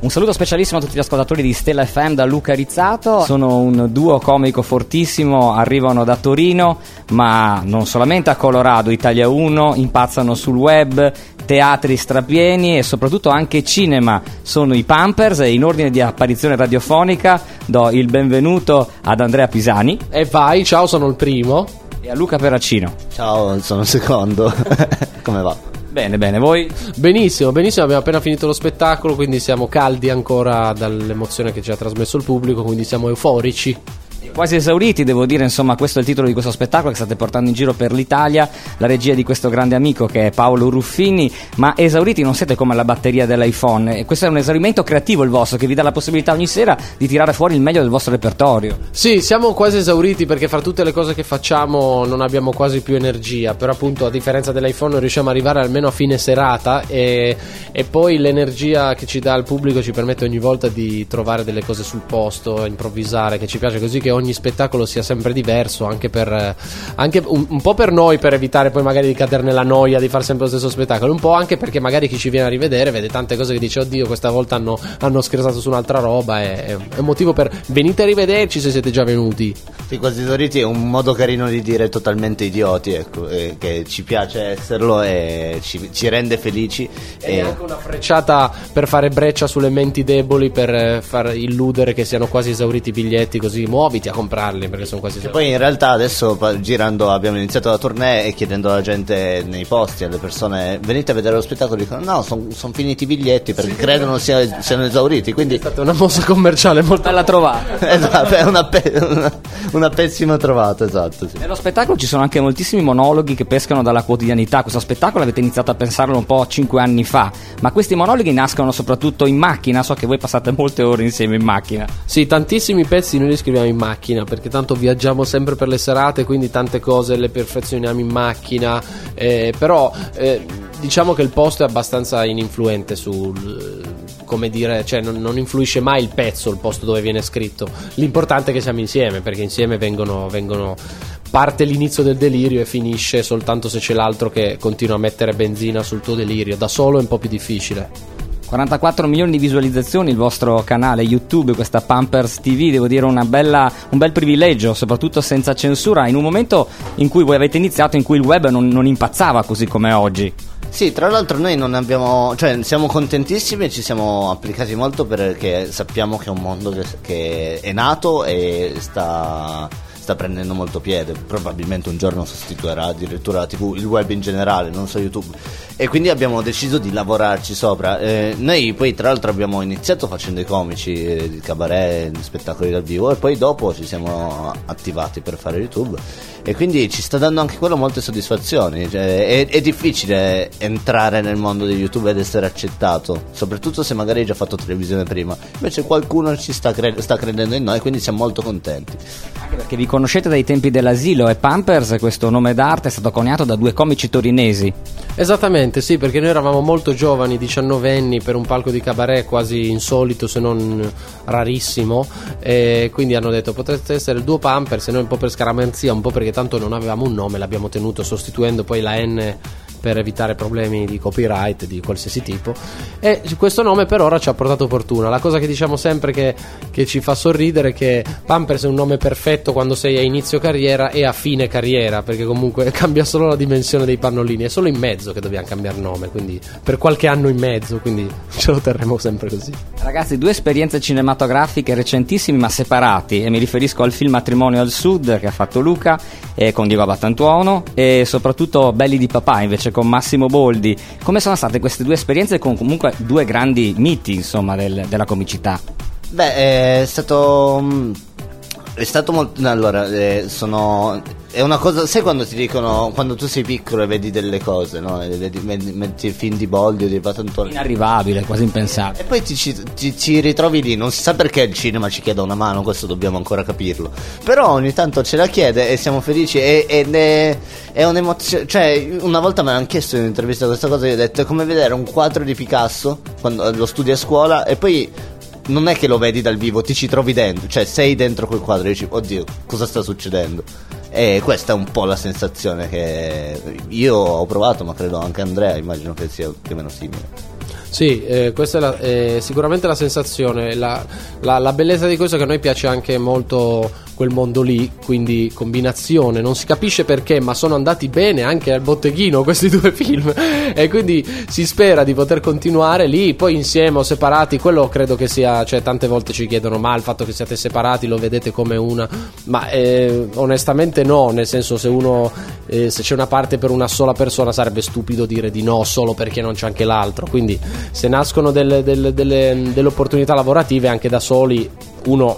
Un saluto specialissimo a tutti gli ascoltatori di Stella FM da Luca Rizzato. Sono un duo comico fortissimo, arrivano da Torino, ma non solamente a Colorado, Italia 1, impazzano sul web, teatri strapieni e soprattutto anche cinema. Sono i Pampers e in ordine di apparizione radiofonica do il benvenuto ad Andrea Pisani. E vai, ciao, sono il primo. E a Luca Peracino. Ciao, sono il secondo. Come va? Bene, voi? Benissimo, abbiamo appena finito lo spettacolo, quindi siamo caldi ancora dall'emozione che ci ha trasmesso il pubblico, quindi siamo euforici. Quasi esauriti, devo dire, insomma, questo è il titolo di questo spettacolo che state portando in giro per l'Italia, la regia di questo grande amico che è Paolo Ruffini, ma esauriti non siete come la batteria dell'iPhone, e questo è un esaurimento creativo il vostro, che vi dà la possibilità ogni sera di tirare fuori il meglio del vostro repertorio. Sì, siamo quasi esauriti perché fra tutte le cose che facciamo non abbiamo quasi più energia, però appunto a differenza dell'iPhone riusciamo ad arrivare almeno a fine serata e poi l'energia che ci dà il pubblico ci permette ogni volta di trovare delle cose sul posto, improvvisare, che ci piace, così che ogni spettacolo sia sempre diverso, anche un po' per noi, per evitare poi magari di cadere nella noia di fare sempre lo stesso spettacolo, un po' anche perché magari chi ci viene a rivedere vede tante cose che dice oddio, questa volta hanno scherzato su un'altra roba, è un motivo per venite a rivederci se siete già venuti. Sì, quasi esauriti è un modo carino di dire totalmente idioti, ecco, che ci piace esserlo e ci rende felici. E anche una frecciata per fare breccia sulle menti deboli, per far illudere che siano quasi esauriti i biglietti, così muoviti a comprarli perché sono quasi esauriti. Poi in realtà adesso girando abbiamo iniziato la tournée e chiedendo alla gente nei posti, alle persone, venite a vedere lo spettacolo, dicono no, sono finiti i biglietti perché sì, credono siano esauriti, quindi è stata una mossa commerciale molto bella trovata. Esatto, è una pessima trovata, esatto, sì. Nello spettacolo ci sono anche moltissimi monologhi che pescano dalla quotidianità. Questo spettacolo avete iniziato a pensarlo un po' 5 anni fa, ma questi monologhi nascono soprattutto in macchina. So che voi passate molte ore insieme in macchina. Sì, tantissimi pezzi noi li scriviamo in macchina perché tanto viaggiamo sempre per le serate, quindi tante cose le perfezioniamo in macchina, però diciamo che il posto è abbastanza ininfluente come dire, cioè non influisce mai il pezzo, il posto dove viene scritto. L'importante è che siamo insieme, perché insieme vengono parte l'inizio del delirio e finisce soltanto se c'è l'altro che continua a mettere benzina sul tuo delirio. Da solo è un po' più difficile. 44 milioni di visualizzazioni il vostro canale YouTube, questa Pampers TV, devo dire un bel privilegio, soprattutto senza censura, in un momento in cui voi avete iniziato, in cui il web non impazzava così come oggi. Sì, tra l'altro noi non abbiamo, cioè siamo contentissimi e ci siamo applicati molto perché sappiamo che è un mondo che è nato e sta prendendo molto piede, probabilmente un giorno sostituirà addirittura la TV, il web in generale, non solo YouTube, e quindi abbiamo deciso di lavorarci sopra. Noi poi tra l'altro abbiamo iniziato facendo i comici di cabaret, di spettacoli dal vivo, e poi dopo ci siamo attivati per fare YouTube, e quindi ci sta dando anche quello molte soddisfazioni. Cioè, è difficile entrare nel mondo di YouTube ed essere accettato, soprattutto se magari hai già fatto televisione prima, invece qualcuno ci sta credendo in noi, quindi siamo molto contenti. Anche perché vi conoscete dai tempi dell'asilo, e Pampers, questo nome d'arte, è stato coniato da due comici torinesi. Esattamente, sì, perché noi eravamo molto giovani, 19enni, per un palco di cabaret quasi insolito, se non rarissimo, e quindi hanno detto potreste essere il duo Pampers, e noi un po' per scaramanzia, un po' perché tanto non avevamo un nome, l'abbiamo tenuto sostituendo poi la N per evitare problemi di copyright di qualsiasi tipo, e questo nome per ora ci ha portato fortuna. La cosa che diciamo sempre che ci fa sorridere è che Pampers è un nome perfetto quando sei a inizio carriera e a fine carriera, perché comunque cambia solo la dimensione dei pannolini, è solo in mezzo che dobbiamo cambiare nome, quindi per qualche anno in mezzo, quindi ce lo terremo sempre così. Ragazzi, due esperienze cinematografiche recentissime ma separati, e mi riferisco al film Matrimonio al Sud che ha fatto Luca con Diego Abbatantuono, e soprattutto Belli di papà invece con Massimo Boldi. Come sono state queste due esperienze con comunque due grandi miti, insomma, della comicità? Beh, è stato molto. Allora, è una cosa. Sai quando ti dicono, quando tu sei piccolo e vedi delle cose, no? Metti il film di Boldi o di Abbatantuono, inarrivabile, quasi impensabile, e poi ci ritrovi lì. Non si sa perché il cinema ci chieda una mano, questo dobbiamo ancora capirlo, però ogni tanto ce la chiede e siamo felici, ed è un'emozione. Cioè, una volta mi hanno chiesto in un'intervista questa cosa, e io ho detto è come vedere un quadro di Picasso quando lo studi a scuola e poi non è che lo vedi dal vivo, ti ci trovi dentro, cioè sei dentro quel quadro e dici oddio, cosa sta succedendo? E questa è un po' la sensazione che io ho provato, ma credo anche Andrea, immagino che sia più o meno simile. Sì, questa è sicuramente la sensazione. La bellezza di questo è che a noi piace anche molto quel mondo lì, quindi combinazione, non si capisce perché, ma sono andati bene anche al botteghino questi due film e quindi si spera di poter continuare lì, poi insieme o separati. Quello credo che sia, cioè tante volte ci chiedono ma il fatto che siate separati lo vedete come una, ma onestamente no, nel senso se c'è una parte per una sola persona sarebbe stupido dire di no solo perché non c'è anche l'altro, quindi se nascono delle opportunità lavorative anche da soli uno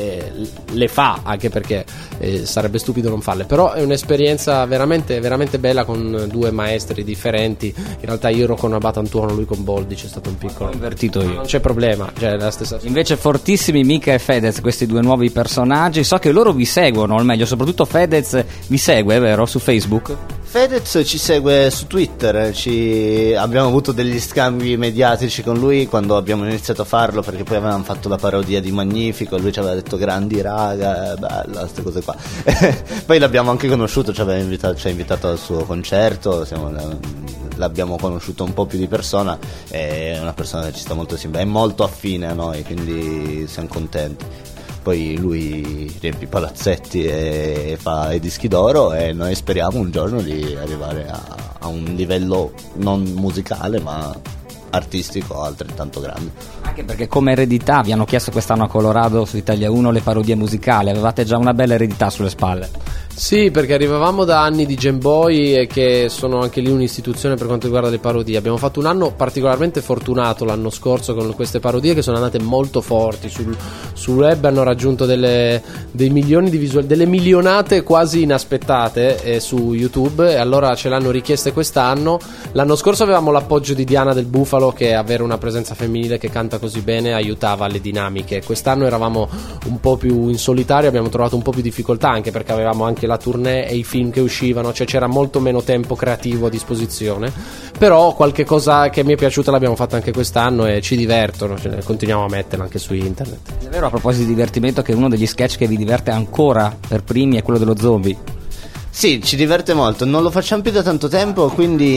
le fa, anche perché sarebbe stupido non farle. Però è un'esperienza veramente, veramente bella con due maestri differenti. In realtà io ero con Abate Antuono, lui con Boldi, c'è stato un piccolo invertito io. Non c'è problema, cioè la stessa. Invece fortissimi Mika e Fedez, questi due nuovi personaggi. So che loro vi seguono, o meglio soprattutto Fedez vi segue, è vero, su Facebook? Fedez ci segue su Twitter, abbiamo avuto degli scambi mediatici con lui quando abbiamo iniziato a farlo, perché poi avevamo fatto la parodia di Magnifico e lui ci aveva detto grandi raga, bella, queste cose qua. Poi l'abbiamo anche conosciuto, ci ha invitato al suo concerto, l'abbiamo conosciuto un po' più di persona, è una persona che ci sta molto simpatico, è molto affine a noi, quindi siamo contenti. Poi lui riempie i palazzetti e fa i dischi d'oro e noi speriamo un giorno di arrivare a un livello non musicale ma artistico altrettanto grande. Anche perché come eredità vi hanno chiesto quest'anno a Colorado su Italia 1 le parodie musicali, avevate già una bella eredità sulle spalle. Sì, perché arrivavamo da anni di Game Boy e che sono anche lì un'istituzione per quanto riguarda le parodie. Abbiamo fatto un anno particolarmente fortunato l'anno scorso con queste parodie che sono andate molto forti sul web, hanno raggiunto dei milioni di delle milionate quasi inaspettate su YouTube, e allora ce l'hanno richieste quest'anno. L'anno scorso avevamo l'appoggio di Diana del Bufalo, che avere una presenza femminile che canta così bene aiutava alle dinamiche. Quest'anno eravamo un po' più in solitario, abbiamo trovato un po' più difficoltà anche perché avevamo anche la tournée e i film che uscivano, cioè c'era molto meno tempo creativo a disposizione. Però qualche cosa che mi è piaciuta l'abbiamo fatta anche quest'anno e ci divertono, cioè, continuiamo a metterla anche su internet. È vero, a proposito di divertimento, che uno degli sketch che vi diverte ancora per primi è quello dello zombie? Sì, ci diverte molto, non lo facciamo più da tanto tempo, quindi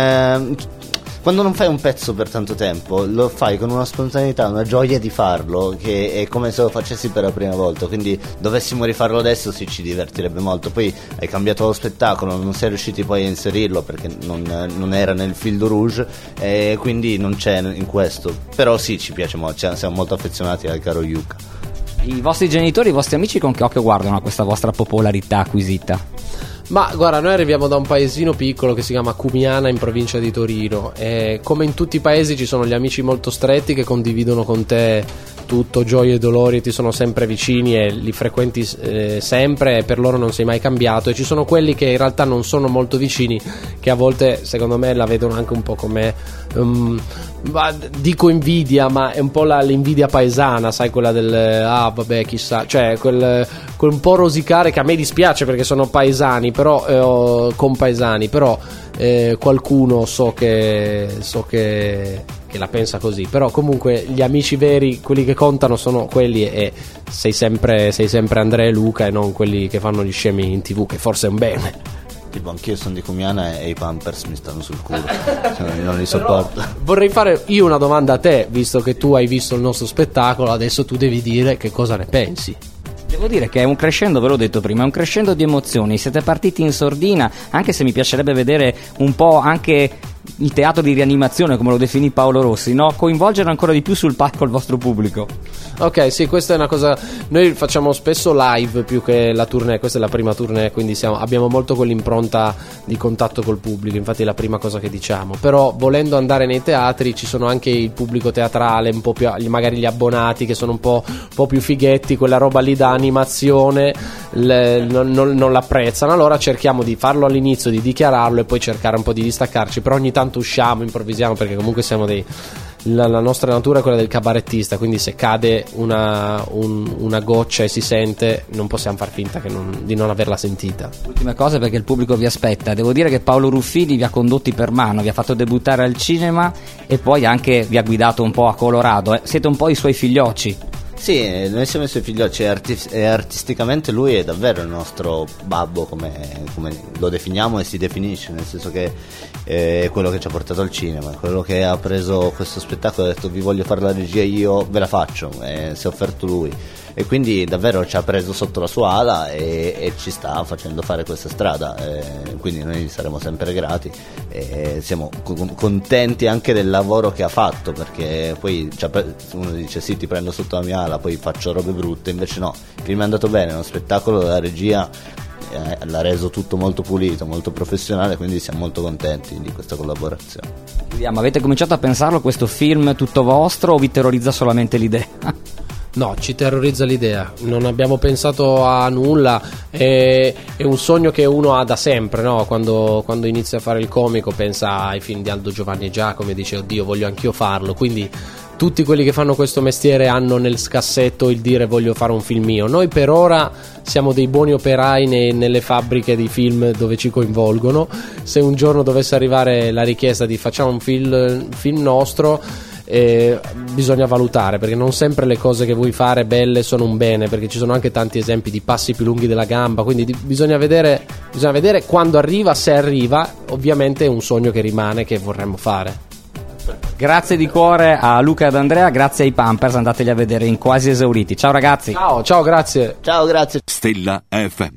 quando non fai un pezzo per tanto tempo lo fai con una spontaneità, una gioia di farlo che è come se lo facessi per la prima volta, quindi dovessimo rifarlo adesso sì, ci divertirebbe molto. Poi hai cambiato lo spettacolo, non sei riusciti poi a inserirlo perché non era nel fil rouge e quindi non c'è in questo, però sì, ci piace molto, siamo molto affezionati al caro Yuka. I vostri genitori, i vostri amici con che occhio guardano a questa vostra popolarità acquisita? Ma guarda, noi arriviamo da un paesino piccolo che si chiama Cumiana in provincia di Torino e come in tutti i paesi ci sono gli amici molto stretti che condividono con te tutto, gioie e dolori, ti sono sempre vicini e li frequenti sempre e per loro non sei mai cambiato, e ci sono quelli che in realtà non sono molto vicini, che a volte secondo me la vedono anche un po' come dico invidia, ma è un po' l'invidia paesana, sai, quella del vabbè chissà, cioè quel un po' rosicare che a me dispiace perché sono paesani, però compaesani, però qualcuno so che la pensa così, però comunque gli amici veri, quelli che contano sono quelli, e sei sempre Andrea e Luca e non quelli che fanno gli scemi in TV, che forse è un bene. Tipo anch'io sono di Cumiana e i Pampers mi stanno sul culo, non li sopporto. Però vorrei fare io una domanda a te, visto che tu hai visto il nostro spettacolo, adesso tu devi dire che cosa ne pensi. Devo dire che è un crescendo, ve l'ho detto prima, è un crescendo di emozioni. Siete partiti in sordina, anche se mi piacerebbe vedere un po' anche il teatro di rianimazione, come lo definì Paolo Rossi, no? Coinvolgere ancora di più sul palco il vostro pubblico. Ok, sì, questa è una cosa. Noi facciamo spesso live più che la tournée, questa è la prima tournée, quindi abbiamo molto quell'impronta di contatto col pubblico, infatti è la prima cosa che diciamo. Però volendo andare nei teatri ci sono anche il pubblico teatrale, un po' più magari gli abbonati che sono un po' più fighetti, quella roba lì da animazione non l'apprezzano, allora cerchiamo di farlo all'inizio, di dichiararlo e poi cercare un po' di distaccarci, però ogni tanto usciamo, improvvisiamo, perché comunque siamo la nostra natura è quella del cabarettista, quindi se cade una goccia e si sente, non possiamo far finta di non averla sentita. Ultime cose, perché il pubblico vi aspetta. Devo dire che Paolo Ruffini vi ha condotti per mano, vi ha fatto debuttare al cinema e poi anche vi ha guidato un po' a Colorado, siete un po' i suoi figliocci. Sì, noi siamo i suoi figliocci e artisticamente lui è davvero il nostro babbo, come lo definiamo e si definisce, nel senso che è quello che ci ha portato al cinema, quello che ha preso questo spettacolo e ha detto vi voglio fare la regia io, ve la faccio, e si è offerto lui. E quindi davvero ci ha preso sotto la sua ala e ci sta facendo fare questa strada, quindi noi saremo sempre grati e siamo contenti anche del lavoro che ha fatto, perché poi uno dice sì, ti prendo sotto la mia ala, poi faccio robe brutte, invece no, il film è andato bene, lo spettacolo, la regia l'ha reso tutto molto pulito, molto professionale, quindi siamo molto contenti di questa collaborazione. Ma avete cominciato a pensarlo questo film tutto vostro o vi terrorizza solamente l'idea? No, ci terrorizza l'idea, non abbiamo pensato a nulla, è un sogno che uno ha da sempre, no? Quando inizia a fare il comico pensa ai film di Aldo, Giovanni e Giacomo e dice oddio, voglio anch'io farlo, quindi tutti quelli che fanno questo mestiere hanno nel cassetto il dire voglio fare un film mio. Noi per ora siamo dei buoni operai nelle fabbriche di film dove ci coinvolgono. Se un giorno dovesse arrivare la richiesta di facciamo un film nostro, bisogna valutare, perché non sempre le cose che vuoi fare belle sono un bene, perché ci sono anche tanti esempi di passi più lunghi della gamba, quindi bisogna vedere quando arriva, se arriva. Ovviamente è un sogno che rimane, che vorremmo fare. Grazie di cuore a Luca e ad Andrea, grazie ai Pampers, andateli a vedere in Quasi Esauriti. Ciao ragazzi. Ciao, grazie. Ciao, grazie. Stella FM.